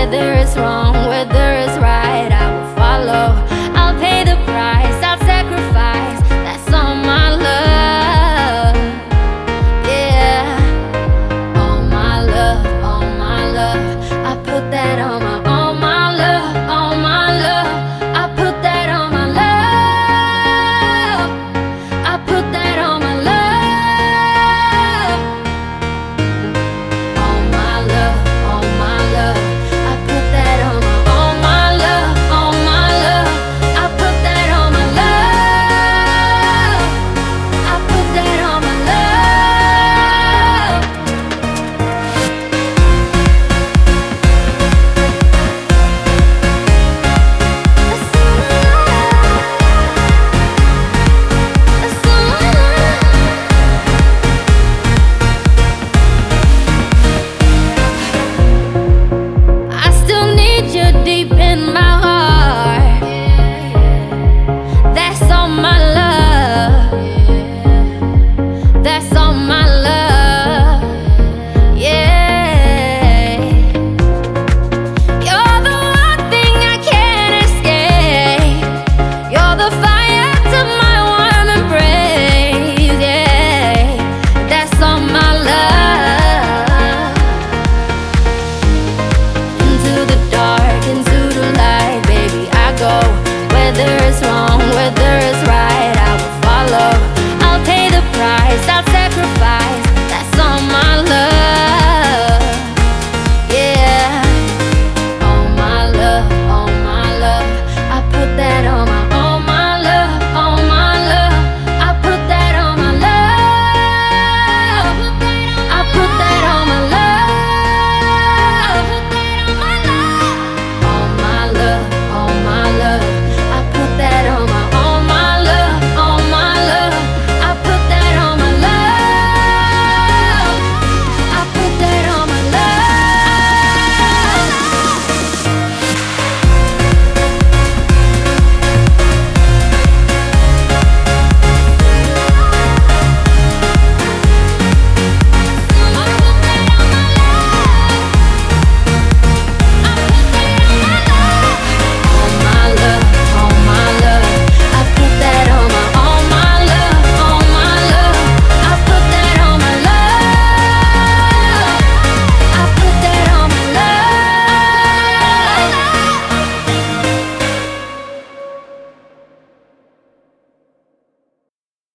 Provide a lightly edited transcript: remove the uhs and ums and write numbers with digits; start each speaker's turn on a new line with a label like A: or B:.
A: Whether it's wrong, whether it's right, I will follow. I'll pay the price, I'll sacrifice. That's all my love. Yeah, all my love, all my love. I put that on my all my love, all my love. I put that on my love. I put that on my love. All my love, all my love. I put that on my all my love, all my love. I put that on my love. I put that on my love. That's all my love. I still need you deep in my heart. That's all my love. That's all my